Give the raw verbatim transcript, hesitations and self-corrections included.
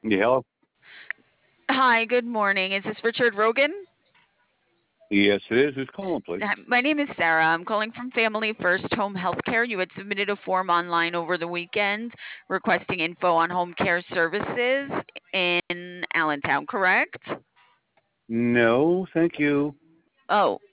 Yeah, hello? Hi, good morning. Is this Richard Rogan? Yes, it is. Who's calling, please? Hi, my name is Sarah. I'm calling from Family First Home Healthcare. You had submitted a form online over the weekend requesting info on home care services in Allentown, correct? No, thank you. Oh,